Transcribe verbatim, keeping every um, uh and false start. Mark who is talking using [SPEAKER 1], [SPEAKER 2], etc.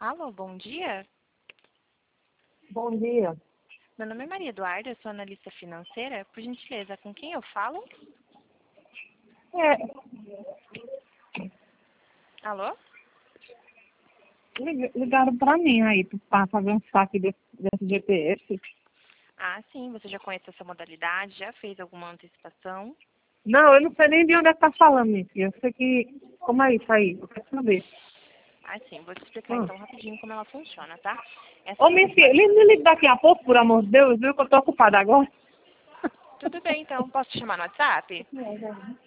[SPEAKER 1] Alô, bom dia.
[SPEAKER 2] Bom dia.
[SPEAKER 1] Meu nome é Maria Eduarda, eu sou analista financeira. Por gentileza, com quem eu falo?
[SPEAKER 2] É,
[SPEAKER 1] Alô?
[SPEAKER 2] lig- ligaram para mim aí, para fazer um saque desse, desse G P S.
[SPEAKER 1] Ah, sim, você já conhece essa modalidade, já fez alguma antecipação?
[SPEAKER 2] Não, eu não sei nem de onde é que tá falando, minha filha. Eu sei que... Como é isso aí? Eu quero saber.
[SPEAKER 1] Ah, sim, vou te explicar
[SPEAKER 2] Hum.
[SPEAKER 1] então rapidinho como ela funciona, tá? Essa
[SPEAKER 2] Ô, minha filha,
[SPEAKER 1] modalidade...
[SPEAKER 2] me me liga daqui a pouco, por amor de Deus, viu? Que eu tô ocupada agora.
[SPEAKER 1] Tudo bem, então, posso te chamar no WhatsApp?